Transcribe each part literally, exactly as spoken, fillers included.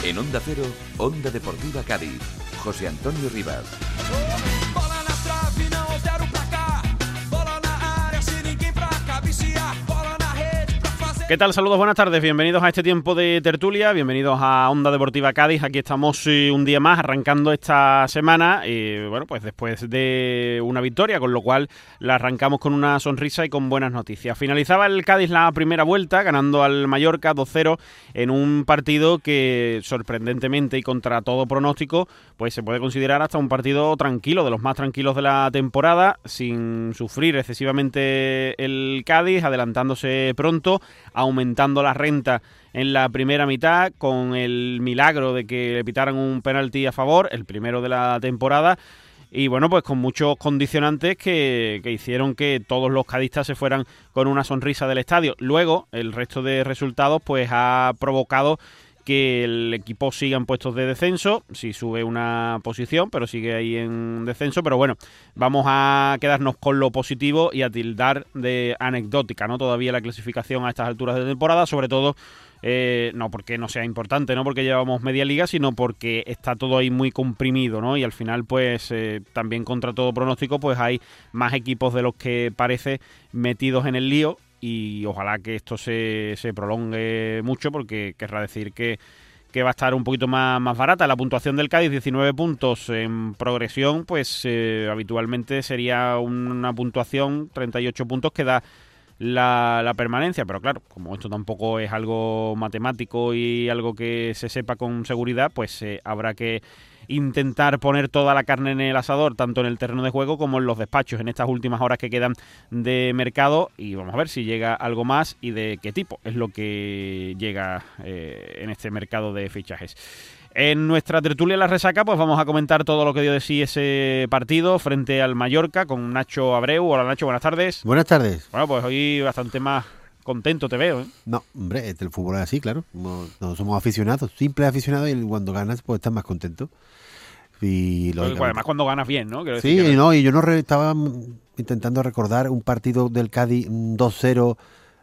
En Onda Cero, Onda Deportiva Cádiz. José Antonio Rivas. Bola na trave, não zero pra cá. Bola na área, sem ninguém pra cabecear. Bola na rede pra fazer. ¿Qué tal? Saludos, buenas tardes. Bienvenidos a este tiempo de tertulia. Bienvenidos a Onda Deportiva Cádiz. Aquí estamos eh, un día más arrancando esta semana. Y bueno, pues después de una victoria, con lo cual la arrancamos con una sonrisa y con buenas noticias. Finalizaba el Cádiz la primera vuelta, ganando al Mallorca dos cero en un partido que, sorprendentemente y contra todo pronóstico, pues se puede considerar hasta un partido tranquilo, de los más tranquilos de la temporada, sin sufrir excesivamente el Cádiz, adelantándose pronto, aumentando la renta en la primera mitad, con el milagro de que le pitaran un penalti a favor, el primero de la temporada, y bueno, pues con muchos condicionantes que, que hicieron que todos los cadistas se fueran con una sonrisa del estadio. Luego, el resto de resultados pues ha provocado que el equipo siga en puestos de descenso, sí sube una posición, pero sigue ahí en descenso. Pero bueno, vamos a quedarnos con lo positivo y a tildar de anecdótica, ¿no? Todavía la clasificación a estas alturas de temporada, sobre todo, eh, no porque no sea importante, no porque llevamos media liga, sino porque está todo ahí muy comprimido, ¿no? Y al final, pues, eh, también contra todo pronóstico, pues hay más equipos de los que parece metidos en el lío. Y ojalá que esto se, se prolongue mucho, porque querrá decir que, que va a estar un poquito más, más barata. La puntuación del Cádiz, diecinueve puntos en progresión, pues eh, habitualmente sería una puntuación, treinta y ocho puntos, que da la, la permanencia. Pero claro, como esto tampoco es algo matemático y algo que se sepa con seguridad, pues eh, habrá que intentar poner toda la carne en el asador, tanto en el terreno de juego como en los despachos, en estas últimas horas que quedan de mercado, y vamos a ver si llega algo más y de qué tipo es lo que llega eh, en este mercado de fichajes. En nuestra tertulia La Resaca, pues vamos a comentar todo lo que dio de sí ese partido frente al Mallorca con Nacho Abreu. Hola Nacho, buenas tardes. Buenas tardes. Bueno, pues hoy bastante más contento te veo, ¿eh? No, hombre, el fútbol es así, claro. No, no somos aficionados, simples aficionados, y cuando ganas pues estás más contento. Y lo además cuando ganas bien, ¿no? Quiero sí, decir que... no, y yo no re, estaba intentando recordar un partido del Cádiz dos cero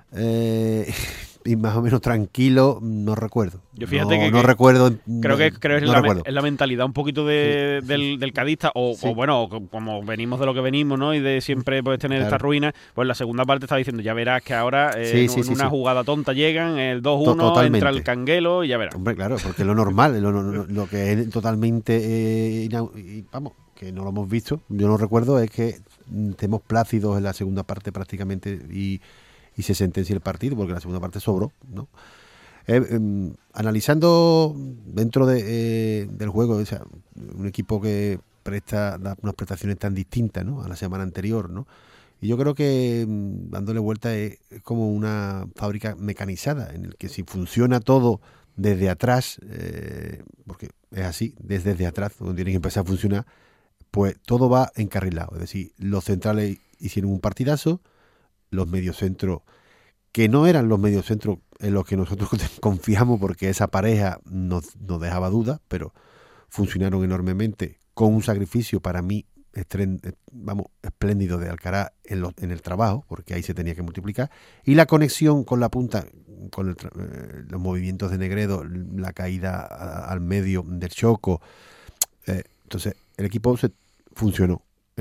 eh, y más o menos tranquilo, no recuerdo. Yo fíjate no, que, no que recuerdo. Creo que, creo que no es, la, recuerdo. es la mentalidad un poquito de, sí, del, del cadista, o, sí. o bueno, como venimos de lo que venimos, ¿no? Y de siempre pues tener claro. esta ruina, pues la segunda parte está diciendo, ya verás que ahora eh, sí, en, sí, en sí, una sí. jugada tonta llegan, el dos uno, Totalmente. Entra el Canguelo y ya verás. Hombre, claro, porque lo normal, lo, lo, lo que es totalmente, eh, y, vamos, que no lo hemos visto, yo no recuerdo, es que estemos plácidos en la segunda parte prácticamente y, y se sentencia el partido, porque la segunda parte sobró, ¿no? Eh, eh, analizando dentro de, eh, del juego, o sea, un equipo que presta da unas prestaciones tan distintas, ¿no?, a la semana anterior, ¿no? Y yo creo que dándole vuelta es, es como una fábrica mecanizada en el que si funciona todo desde atrás, eh, porque es así, desde, desde atrás donde tiene que empezar a funcionar, pues todo va encarrilado. Es decir, los centrales hicieron un partidazo, los mediocentros, que no eran los mediocentros en los que nosotros confiamos, porque esa pareja nos, nos dejaba dudas, pero funcionaron enormemente con un sacrificio para mí estren, vamos, espléndido de Alcaraz en, lo, en el trabajo, porque ahí se tenía que multiplicar, y la conexión con la punta, con el, eh, los movimientos de Negredo, la caída a, al medio del Choco, eh, entonces el equipo se funcionó.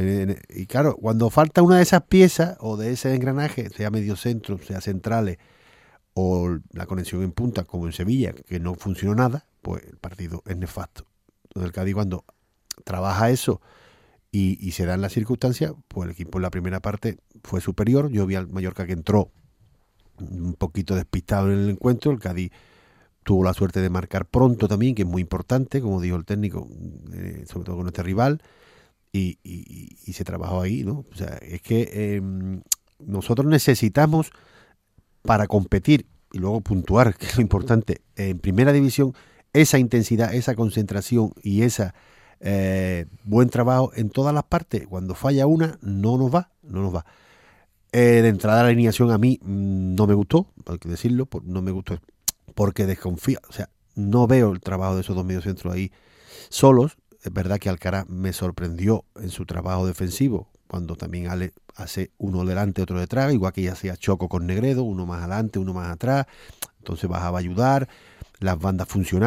Y claro, cuando falta una de esas piezas o de ese engranaje, sea medio centro, sea centrales o la conexión en punta, como en Sevilla, que no funcionó nada, pues el partido es nefasto. Entonces el Cádiz, cuando trabaja eso y, y se dan las circunstancias, pues el equipo en la primera parte fue superior. Yo vi al Mallorca que entró un poquito despistado en el encuentro. El Cádiz tuvo la suerte de marcar pronto también, que es muy importante, como dijo el técnico, eh, sobre todo con este rival. Y, y, y se trabajó ahí, ¿no? O sea, es que eh, nosotros necesitamos, para competir y luego puntuar, que es lo importante, en primera división, esa intensidad, esa concentración y ese eh, buen trabajo en todas las partes. Cuando falla una, no nos va, no nos va. Eh, de entrada la alineación a mí no me gustó, hay que decirlo, no me gustó porque desconfía, o sea, no veo el trabajo de esos dos mediocentros ahí solos. Es verdad que Alcaraz me sorprendió en su trabajo defensivo, cuando también Ale hace uno delante, otro detrás, igual que ya hacía Choco con Negredo, uno más adelante, uno más atrás, entonces bajaba a ayudar, las bandas funcionaron,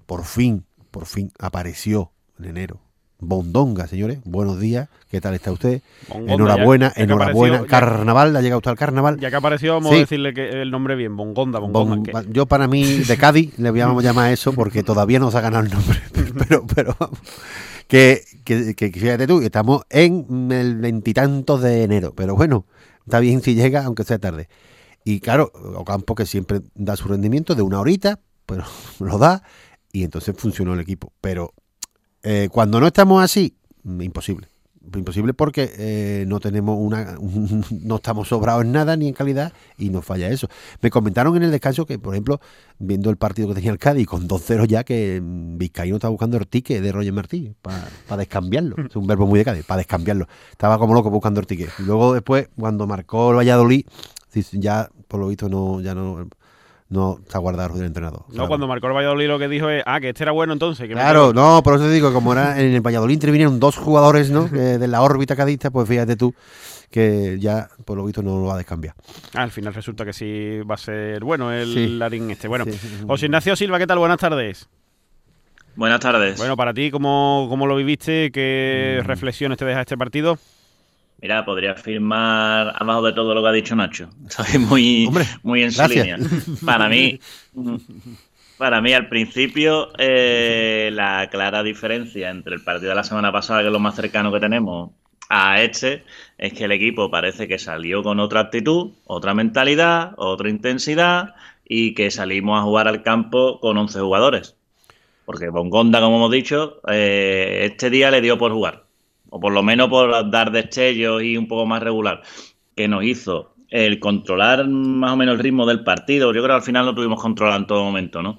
por fin, por fin apareció en enero. Bondonga, señores, buenos días, ¿qué tal está usted? Bongonda, enhorabuena, ya, ya enhorabuena. apareció, carnaval, ¿ha llegado usted al carnaval? Ya que apareció, vamos sí. a decirle que el nombre bien, Bongonda, Bongonda. Bon, que... Yo para mí, de Cádiz, le vamos a llamar eso porque todavía no se ha ganado el nombre, pero, pero vamos. Que, que, que fíjate tú, estamos en el veintitantos de enero, pero bueno, está bien si llega, aunque sea tarde. Y claro, Ocampo, que siempre da su rendimiento de una horita, pero lo da, y entonces funcionó el equipo. Pero eh, cuando no estamos así, imposible. Imposible porque eh, no tenemos una un, no estamos sobrados en nada ni en calidad y nos falla eso. Me comentaron en el descanso que, por ejemplo, viendo el partido que tenía el Cádiz con dos cero ya, que Vizcaíno estaba buscando el ticket de Roger Martí para pa descambiarlo. Es un verbo muy de Cádiz, para descambiarlo. Estaba como loco buscando el ticket. Y luego después, cuando marcó el Valladolid, ya por lo visto no ya no no se ha guardado del entrenador. No, cuando marcó el Valladolid lo que dijo es, ah, que este era bueno entonces. Que claro, no, por eso te digo, como era en el Valladolid intervinieron dos jugadores, ¿no? eh, de la órbita cadista, pues fíjate tú que ya por lo visto no lo va a descambiar. Ah, al final resulta que sí va a ser bueno el sí. Larín este. Bueno, sí. José Ignacio Silva, ¿qué tal? Buenas tardes. Buenas tardes. Bueno, para ti, ¿cómo, cómo lo viviste? ¿Qué mm. reflexiones te deja este partido? Mira, podría firmar abajo de todo lo que ha dicho Nacho. Estoy muy, Hombre, muy en su gracias. línea. Para mí, para mí al principio, eh, la clara diferencia entre el partido de la semana pasada, que es lo más cercano que tenemos, a este, es que el equipo parece que salió con otra actitud, otra mentalidad, otra intensidad, y que salimos a jugar al campo con once jugadores. Porque Bongonda, como hemos dicho, eh, este día le dio por jugar. O por lo menos por dar destellos y un poco más regular, que nos hizo el controlar más o menos el ritmo del partido. Yo creo que al final lo tuvimos controlado en todo momento, ¿no?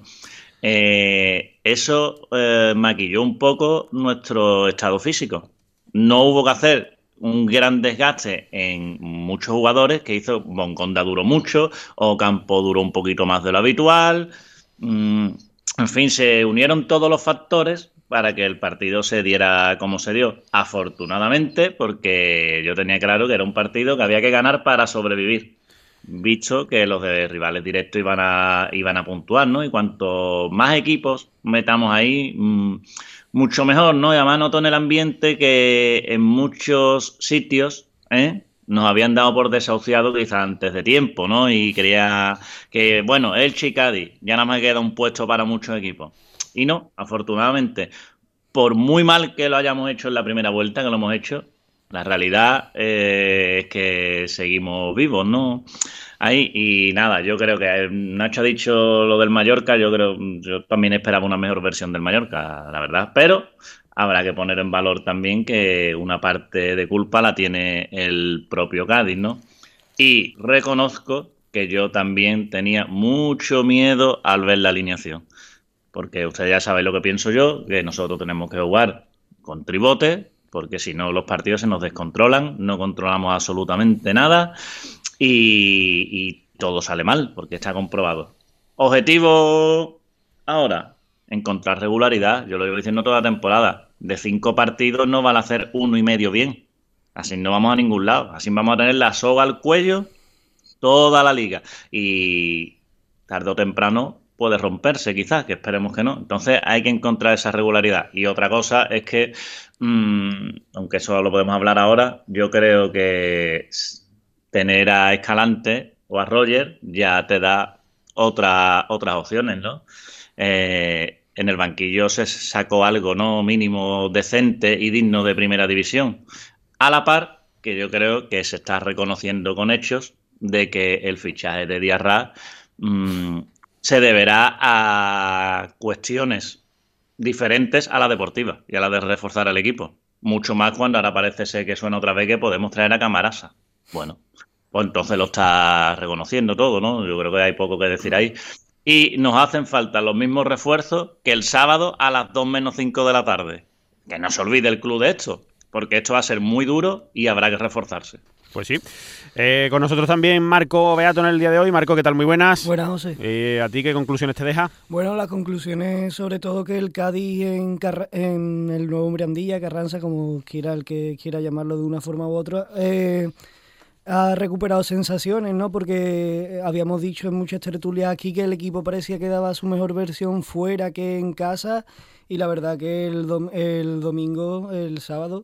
Eh, eso eh, maquilló un poco nuestro estado físico. No hubo que hacer un gran desgaste en muchos jugadores, que hizo Bongonda duró mucho, Ocampo duró un poquito más de lo habitual. Mm, en fin, se unieron todos los factores para que el partido se diera como se dio. Afortunadamente, porque yo tenía claro que era un partido que había que ganar para sobrevivir, visto que los de rivales directos iban a iban a puntuar, ¿no? Y cuanto más equipos metamos ahí, mmm, mucho mejor, ¿no? Y además noto en el ambiente que en muchos sitios, ¿eh?, nos habían dado por desahuciado quizás antes de tiempo, ¿no? Y quería que, bueno, Elche y Cádiz, ya nada más queda un puesto para muchos equipos. Y no, afortunadamente, por muy mal que lo hayamos hecho en la primera vuelta, que lo hemos hecho, la realidad eh, es que seguimos vivos, ¿no? Ahí, y nada, yo creo que Nacho ha dicho lo del Mallorca, yo creo, yo también esperaba una mejor versión del Mallorca, la verdad, pero habrá que poner en valor también que una parte de culpa la tiene el propio Cádiz, ¿no? Y reconozco que yo también tenía mucho miedo al ver la alineación. Porque ustedes ya saben lo que pienso yo, que nosotros tenemos que jugar con tribote, porque si no los partidos se nos descontrolan, no controlamos absolutamente nada y, y todo sale mal, porque está comprobado. Objetivo ahora, encontrar regularidad. Yo lo llevo diciendo toda la temporada. De cinco partidos no van a hacer uno y medio bien. Así no vamos a ningún lado. Así vamos a tener la soga al cuello toda la liga. Y tarde o temprano puede romperse quizás, que esperemos que no. Entonces hay que encontrar esa regularidad. Y otra cosa es que, mmm, aunque eso lo podemos hablar ahora, yo creo que tener a Escalante o a Roger ya te da otra, otras opciones, ¿no? Eh, en el banquillo se sacó algo, ¿no?, mínimo decente y digno de primera división. A la par que yo creo que se está reconociendo con hechos de que el fichaje de Diarra mmm, se deberá a cuestiones diferentes a la deportiva y a la de reforzar al equipo. Mucho más cuando ahora parece ser que suena otra vez que podemos traer a Camarasa. Bueno, pues entonces lo está reconociendo todo, ¿no? Yo creo que hay poco que decir ahí. Y nos hacen falta los mismos refuerzos que el sábado a las dos menos cinco de la tarde. Que no se olvide el club de esto, porque esto va a ser muy duro y habrá que reforzarse. Pues sí. Eh, con nosotros también Marco Beato en el día de hoy. Marco, ¿qué tal? Muy buenas. Buenas, José. Eh, ¿A ti qué conclusiones te deja? Bueno, las conclusiones sobre todo que el Cádiz en, Car- en el nuevo Mirandilla, Carranza, como quiera el que quiera llamarlo de una forma u otra, eh, ha recuperado sensaciones, ¿no? Porque habíamos dicho en muchas tertulias aquí que el equipo parecía que daba su mejor versión fuera que en casa, y la verdad que el, dom- el domingo, el sábado,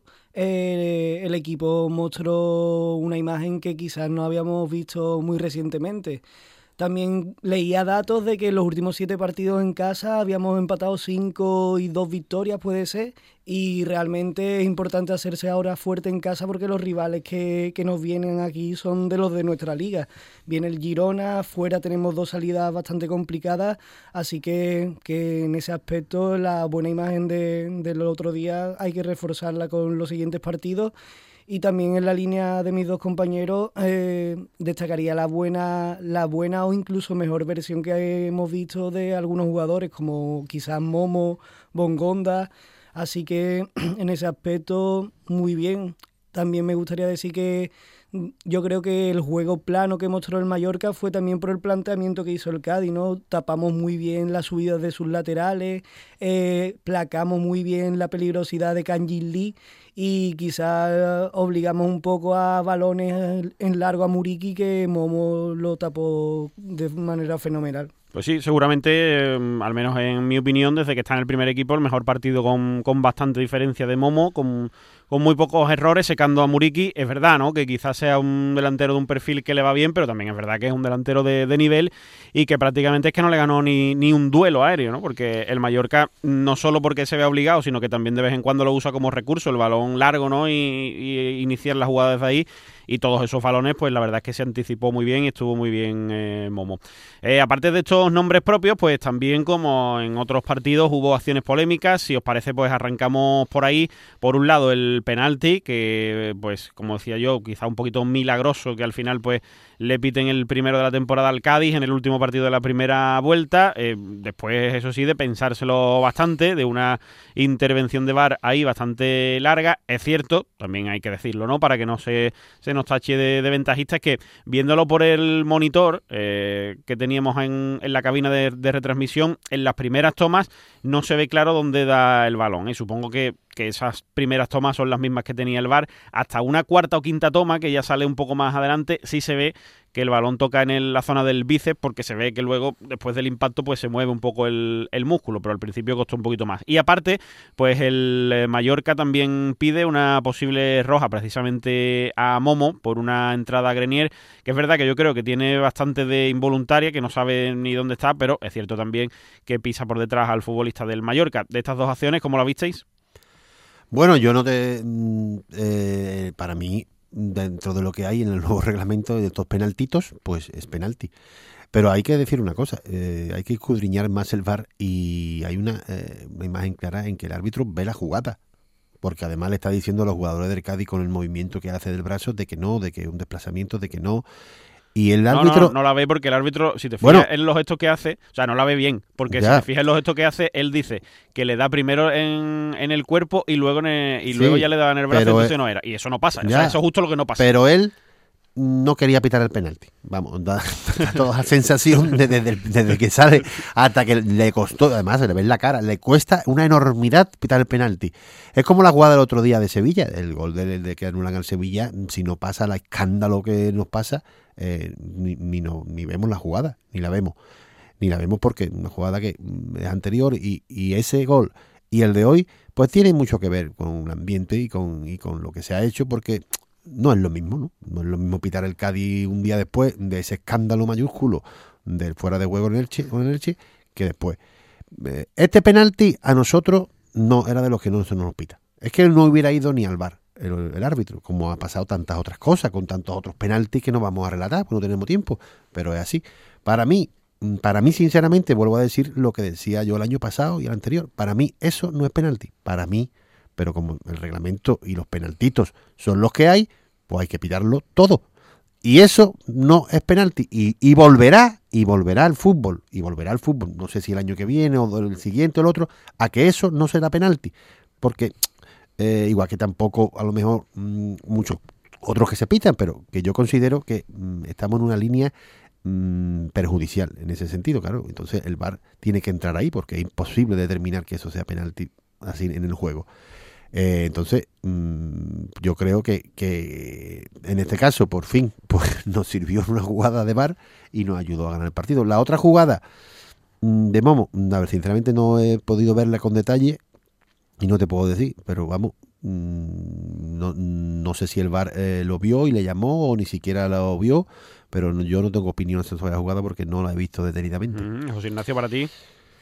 eh, el equipo mostró una imagen que quizás no habíamos visto muy recientemente. También leía datos de que en los últimos siete partidos en casa habíamos empatado cinco y dos victorias, puede ser, y realmente es importante hacerse ahora fuerte en casa porque los rivales que, que nos vienen aquí son de los de nuestra liga. Viene el Girona, fuera tenemos dos salidas bastante complicadas, así que, que en ese aspecto la buena imagen de, del otro día hay que reforzarla con los siguientes partidos. Y también en la línea de mis dos compañeros eh, destacaría la buena, la buena o incluso mejor versión que hemos visto de algunos jugadores, como quizás Momo, Bongonda. Así que en ese aspecto, muy bien. También me gustaría decir que yo creo que el juego plano que mostró el Mallorca fue también por el planteamiento que hizo el Cádiz, ¿no? Tapamos muy bien las subidas de sus laterales, eh, placamos muy bien la peligrosidad de Kangin Lee y quizás obligamos un poco a balones en largo a Muriqui, que Momo lo tapó de manera fenomenal. Pues sí, seguramente, eh, al menos en mi opinión, desde que está en el primer equipo, el mejor partido con, con bastante diferencia de Momo, con, con muy pocos errores, secando a Muriqui. Es verdad, ¿no?, que quizás sea un delantero de un perfil que le va bien, pero también es verdad que es un delantero de, de nivel y que prácticamente es que no le ganó ni, ni un duelo aéreo, ¿no? Porque el Mallorca, no solo porque se ve obligado, sino que también de vez en cuando lo usa como recurso, el balón largo, ¿no?, y, y iniciar la jugada desde ahí. Y todos esos balones, pues la verdad es que se anticipó muy bien y estuvo muy bien eh, Momo. Eh, aparte de estos nombres propios, pues también, como en otros partidos, hubo acciones polémicas. Si os parece, pues arrancamos por ahí. Por un lado, el penalti, que pues como decía yo, quizá un poquito milagroso que al final pues le piten el primero de la temporada al Cádiz en el último partido de la primera vuelta. Eh, después, eso sí, de pensárselo bastante, de una intervención de V A R ahí bastante larga. Es cierto, también hay que decirlo, ¿no?, para que no se, se nos tache de, de ventajistas, que viéndolo por el monitor eh, que teníamos en, en la cabina de, de retransmisión, en las primeras tomas no se ve claro dónde da el balón. Y supongo que que esas primeras tomas son las mismas que tenía el V A R. Hasta una cuarta o quinta toma, que ya sale un poco más adelante, sí se ve que el balón toca en el, la zona del bíceps, porque se ve que luego, después del impacto, pues se mueve un poco el, el músculo, pero al principio costó un poquito más. Y aparte, pues el eh, Mallorca también pide una posible roja precisamente a Momo por una entrada a Grenier, que es verdad que yo creo que tiene bastante de involuntaria, que no sabe ni dónde está, pero es cierto también que pisa por detrás al futbolista del Mallorca. De estas dos acciones, ¿cómo la visteis? Bueno, yo no te... Eh, para mí, dentro de lo que hay en el nuevo reglamento de estos penaltitos, pues es penalti. Pero hay que decir una cosa, eh, hay que escudriñar más el V A R, y hay una, eh, una imagen clara en que el árbitro ve la jugada. Porque además le está diciendo a los jugadores del Cádiz con el movimiento que hace del brazo de que no, de que es un desplazamiento, de que no... Y el árbitro... No, no, no la ve, porque el árbitro, si te fijas bueno, en los gestos que hace, o sea, no la ve bien, porque ya. Si te fijas en los gestos que hace, él dice que le da primero en, en el cuerpo y luego en el, y sí, luego ya le da en el brazo, entonces él, no era. Y eso no pasa, ya, o sea, eso es justo lo que no pasa. Pero él no quería pitar el penalti. Vamos, da, da toda la sensación desde, desde, desde que sale hasta que le costó, además se le ve en la cara, le cuesta una enormidad pitar el penalti. Es como la jugada del otro día de Sevilla, el gol de, de que anulan al Sevilla. Si no pasa el escándalo que nos pasa, eh, ni, ni, no, ni vemos la jugada, ni la vemos. Ni la vemos porque una jugada que es anterior, y, y ese gol y el de hoy, pues tiene mucho que ver con el ambiente y con, y con lo que se ha hecho, porque no es lo mismo, ¿no? No es lo mismo pitar el Cádiz un día después de ese escándalo mayúsculo del fuera de juego en Elche, en Elche que después. Este penalti a nosotros no era de los que no se nos pita. Es que no hubiera ido ni al V A R el, el árbitro, como ha pasado tantas otras cosas, con tantos otros penaltis que no vamos a relatar, porque no tenemos tiempo, pero es así. Para mí, para mí sinceramente, vuelvo a decir lo que decía yo el año pasado y el anterior, para mí eso no es penalti, para mí. Pero como el reglamento y los penaltitos son los que hay, pues hay que pitarlo todo. Y eso no es penalti. Y, y volverá, y volverá al fútbol, y volverá al fútbol, no sé si el año que viene o el siguiente o el otro, a que eso no será penalti. Porque, eh, igual que tampoco, a lo mejor, mmm, muchos otros que se pitan, pero que yo considero que mmm, estamos en una línea mmm, perjudicial en ese sentido, claro. Entonces el V A R tiene que entrar ahí, porque es imposible determinar que eso sea penalti así en el juego. Eh, entonces, mmm, yo creo que, que en este caso, por fin, pues nos sirvió una jugada de V A R y nos ayudó a ganar el partido. La otra jugada mmm, de Momo, a ver, sinceramente no he podido verla con detalle y no te puedo decir, pero vamos, mmm, no, no sé si el V A R eh, lo vio y le llamó o ni siquiera lo vio, pero yo no tengo opinión sobre la jugada porque no la he visto detenidamente. Mm, José Ignacio, para ti.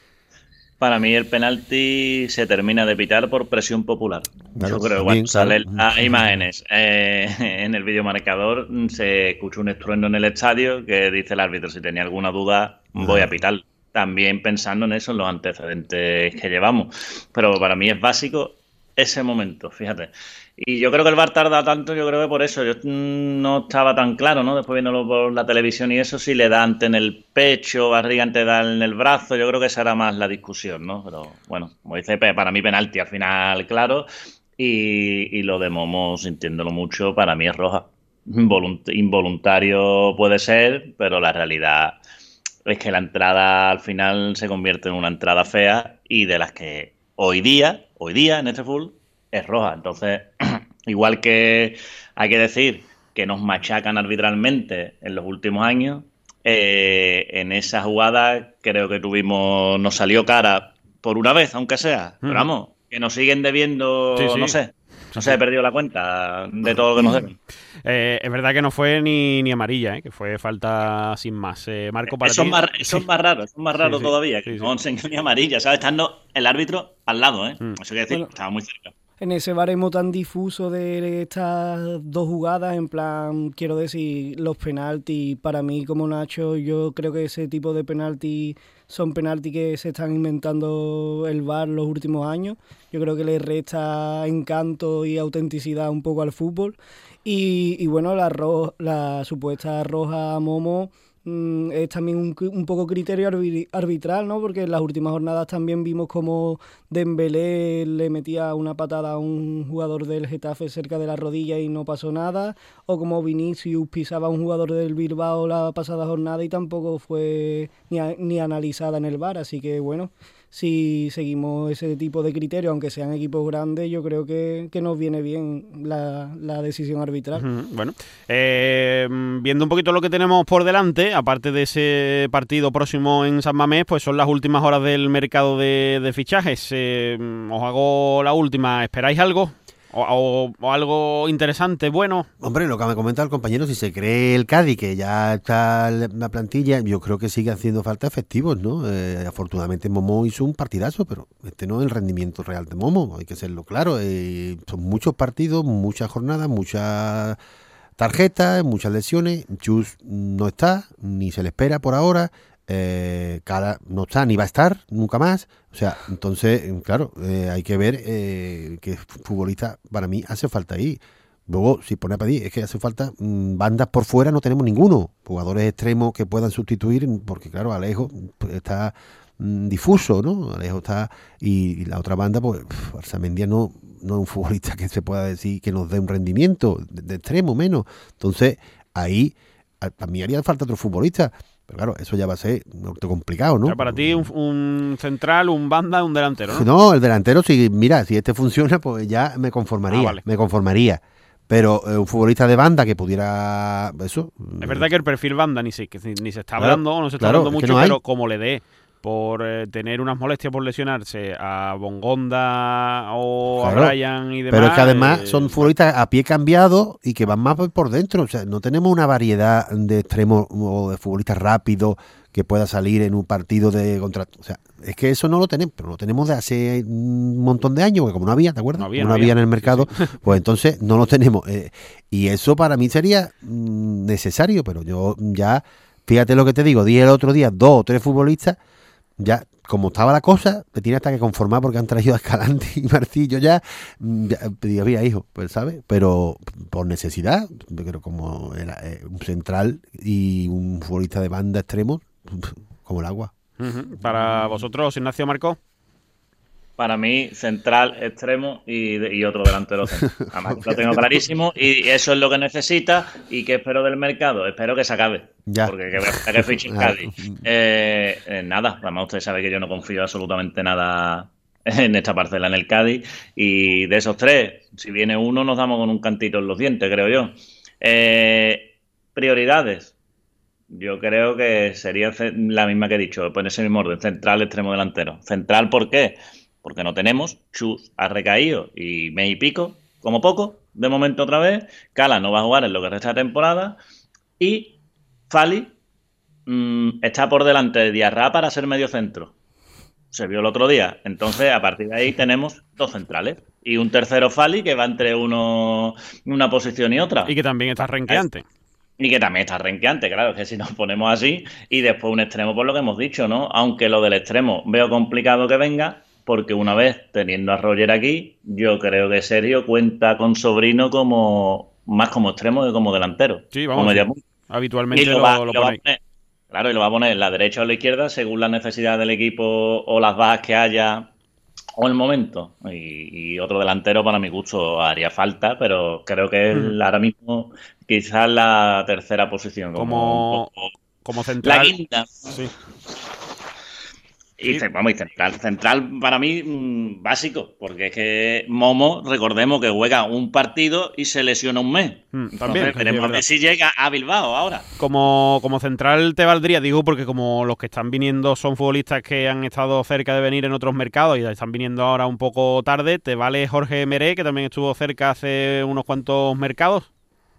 Para mí el penalti se termina de pitar por presión popular. Claro, Yo creo que cuando salen las imágenes eh, en el videomarcador se escucha un estruendo en el estadio que dice el árbitro, si tenía alguna duda voy a pitar. También pensando en eso, en los antecedentes que llevamos. Pero para mí es básico ese momento, fíjate. Y yo creo que el V A R tarda tanto, yo creo que por eso. Yo no estaba tan claro, ¿no? Después viéndolo por la televisión y eso, si le da antes en el pecho, barriga antes da en el brazo, yo creo que esa era más la discusión, ¿no? Pero bueno, como dice, para mí penalti al final, claro. Y, y lo de Momo, sintiéndolo mucho, para mí es roja. Involunt- involuntario puede ser, pero la realidad es que la entrada al final se convierte en una entrada fea y de las que hoy día, hoy día en este fútbol, es roja. Entonces, igual que hay que decir que nos machacan arbitralmente en los últimos años, eh, en esa jugada creo que tuvimos, nos salió cara por una vez, aunque sea, mm. pero vamos, que nos siguen debiendo, sí, sí. no sé, no se ha perdido la cuenta de todo lo que nos deben. Eh, es verdad que no fue ni, ni amarilla, ¿eh? Que fue falta sin más. Eh, Marco, para son ti... Más, son sí. más raros, son más raros sí, sí. todavía, que sí, no sí. enseñó ni amarilla, ¿sabes? Estando el árbitro al lado, ¿eh? Mm. Eso quiere decir Bueno, que estaba muy cerca. En ese baremo tan difuso de estas dos jugadas, en plan, quiero decir, los penaltis, para mí como Nacho, yo creo que ese tipo de penaltis son penaltis que se están inventando el V A R los últimos años. Yo creo que le resta encanto y autenticidad un poco al fútbol. Y, y bueno, la, ro- la supuesta roja a Momo mm, es también un, un poco criterio arbi- arbitral, ¿no? Porque en las últimas jornadas también vimos como Dembélé le metía una patada a un jugador del Getafe cerca de la rodilla y no pasó nada, o como Vinicius pisaba a un jugador del Bilbao la pasada jornada y tampoco fue ni, a, ni analizada en el V A R. Así que bueno, si seguimos ese tipo de criterios, aunque sean equipos grandes, yo creo que, que nos viene bien la, la decisión arbitral. Uh-huh. Bueno, eh, viendo un poquito lo que tenemos por delante, aparte de ese partido próximo en San Mamés, pues son las últimas horas del mercado de, de fichajes. Eh, os hago la última. ¿Esperáis algo? O, o, o algo interesante, bueno. Hombre, lo que me comenta el compañero, si se cree el Cádiz que ya está la plantilla, yo creo que sigue haciendo falta efectivos, ¿no? Eh, afortunadamente Momo hizo un partidazo, pero este no es el rendimiento real de Momo, hay que serlo claro. Eh, son muchos partidos, muchas jornadas, muchas tarjetas, muchas lesiones. Chus no está, ni se le espera por ahora. Eh, Cara no está ni va a estar nunca más, o sea, entonces claro, eh, hay que ver eh, que futbolista para mí hace falta ahí. Luego, si pone a pedir, es que hace falta mmm, bandas por fuera, no tenemos ninguno, jugadores extremos que puedan sustituir, porque claro, Alejo pues, está mmm, difuso, ¿no? Alejo está, y, y la otra banda, pues Arzamendia no, no es un futbolista que se pueda decir que nos dé un rendimiento de, de extremo menos, entonces ahí a, a mí haría falta otro futbolista. Pero claro, eso ya va a ser complicado, ¿no? O sea, para ti un, un central, un banda, un delantero, ¿no? No, el delantero, si mira, si este funciona, pues ya me conformaría, ah, vale. me conformaría. Pero eh, un futbolista de banda que pudiera eso. Es verdad que el perfil banda ni se, que ni se está hablando, claro, no se está claro, hablando mucho, es que no pero como le dé por eh, tener unas molestias por lesionarse a Bongonda o claro, a Brian y demás. Pero es que además eh, son futbolistas a pie cambiado y que van más por dentro. O sea, no tenemos una variedad de extremos o de futbolistas rápidos que pueda salir en un partido de contrato. O sea, es que eso no lo tenemos, pero lo tenemos de hace un montón de años, porque como no había, ¿te acuerdas? No había, no, no había había en el mercado, sí, sí. Pues entonces no lo tenemos. Eh, y eso para mí sería mm, necesario, pero yo ya, fíjate lo que te digo, dije el otro día, dos o tres futbolistas, ya, como estaba la cosa, te tiene hasta que conformar porque han traído a Escalante y Marcillo ya, ya digo, mira, hijo, pues, ¿sabes? Pero por necesidad, pero como era, eh, un central y un futbolista de banda extremo, como el agua. Uh-huh. Para vosotros, Ignacio, Marco. Para mí, central, extremo y, y otro delantero. Además, lo tengo clarísimo y eso es lo que necesita. ¿Y qué espero del mercado? Espero que se acabe. Ya. Porque que, que fiche en Cádiz. Eh, eh, nada, además usted sabe que yo no confío absolutamente nada en esta parcela en el Cádiz, y de esos tres, si viene uno, nos damos con un cantito en los dientes, creo yo. Eh, prioridades. Yo creo que sería la misma que he dicho, pues en ese mismo orden, central, extremo, delantero. Central, ¿por qué? Porque no tenemos. Chus ha recaído y mes y pico, como poco, de momento otra vez. Cala no va a jugar en lo que resta de temporada. Y Fali mmm, está por delante de Diarra para ser medio centro. Se vio el otro día. Entonces, a partir de ahí tenemos dos centrales. Y un tercero Fali que va entre uno una posición y otra. Y que también está renqueante. Y que también está renqueante, claro, que si nos ponemos así. Y después un extremo por lo que hemos dicho, ¿no? Aunque lo del extremo veo complicado que venga, porque una vez teniendo a Roger aquí, yo creo que Sergio cuenta con Sobrino como más como extremo que como delantero. Sí, vamos, como sí. Habitualmente y lo, lo, va, lo, lo lo va a poner. Claro, y lo va a poner la derecha o la izquierda según la necesidad del equipo o las bajas que haya o el momento. Y, y otro delantero para mi gusto haría falta, pero creo que es mm. ahora mismo quizás la tercera posición. Como, como, como central. La quinta. Sí. Y sí. Vamos, y central, central para mí mmm, básico, porque es que Momo, recordemos que juega un partido y se lesiona un mes. Mm, Entonces, también, veremos a ver si llega a Bilbao ahora. Como, como central te valdría, digo, porque como los que están viniendo son futbolistas que han estado cerca de venir en otros mercados y están viniendo ahora un poco tarde, ¿te vale Jorge Meré, que también estuvo cerca hace unos cuantos mercados?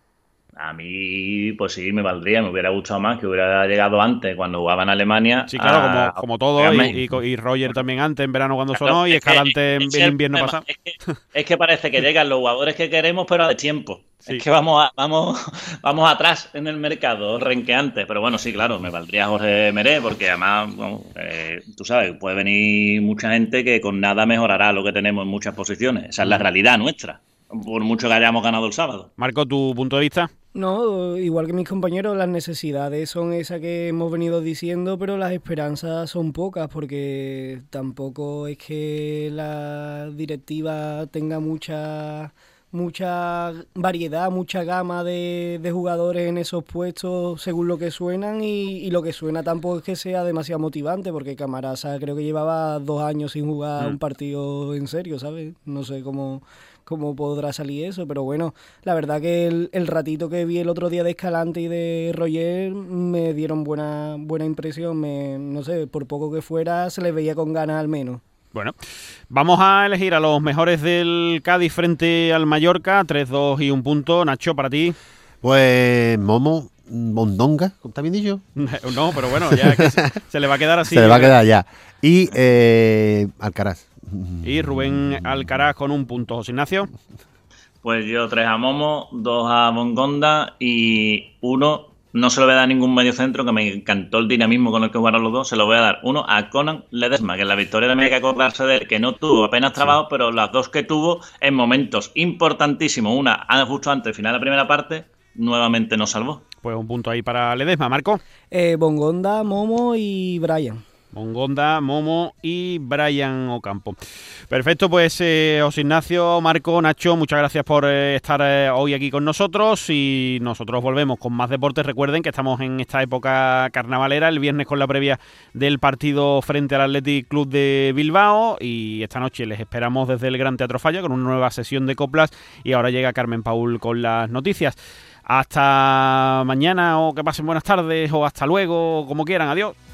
A mí, pues sí, me valdría, me hubiera gustado más que hubiera llegado antes, cuando jugaba en Alemania. Sí, claro, como, como todo, y, y, y Roger también antes, en verano cuando sonó, claro, y Escalante en, en invierno pasado. Es que, es que parece que llegan los jugadores que queremos, pero de tiempo. Sí. Es que vamos, a, vamos, vamos atrás en el mercado, renqueantes. Pero bueno, sí, claro, me valdría Jorge Meré, porque además, bueno, eh, tú sabes, puede venir mucha gente que con nada mejorará lo que tenemos en muchas posiciones. Esa es la realidad nuestra, por mucho que hayamos ganado el sábado. Marco, ¿tu punto de vista? No, igual que mis compañeros, las necesidades son esas que hemos venido diciendo, pero las esperanzas son pocas, porque tampoco es que la directiva tenga mucha mucha variedad, mucha gama de, de jugadores en esos puestos según lo que suenan, y, y lo que suena tampoco es que sea demasiado motivante, porque Camarasa creo que llevaba dos años sin jugar mm. un partido en serio, ¿sabes? No sé cómo... cómo podrá salir eso, pero bueno, la verdad que el, el ratito que vi el otro día de Escalante y de Roger me dieron buena buena impresión, me, no sé, por poco que fuera se les veía con ganas al menos. Bueno, vamos a elegir a los mejores del Cádiz frente al Mallorca, tres, dos y un punto. Nacho, para ti. Pues Momo, Mondonga, ¿está bien dicho? No, pero bueno, ya que se, se le va a quedar así. Se le va a quedar ya. Y eh, Alcaraz. Y Rubén Alcaraz con un punto. José Ignacio. Pues yo tres a Momo, dos a Bongonda y uno, no se lo voy a dar a ningún mediocentro, que me encantó el dinamismo con el que jugaron los dos, se lo voy a dar uno a Conan Ledesma, que en la victoria también hay que acordarse de él, que no tuvo apenas trabajo, sí. Pero las dos que tuvo en momentos importantísimos, una justo antes del final de la primera parte, nuevamente nos salvó. Pues un punto ahí para Ledesma. Marco. Eh, Bongonda, Momo y Brian. Bongonda, Momo y Brian Ocampo. Perfecto, pues eh, José Ignacio, Marco, Nacho, muchas gracias por eh, estar eh, hoy aquí con nosotros, y nosotros volvemos con más deportes. Recuerden que estamos en esta época carnavalera, el viernes con la previa del partido frente al Athletic Club de Bilbao, y esta noche les esperamos desde el Gran Teatro Falla con una nueva sesión de coplas, y ahora llega Carmen Paul con las noticias. Hasta mañana, o que pasen buenas tardes, o hasta luego, como quieran. Adiós.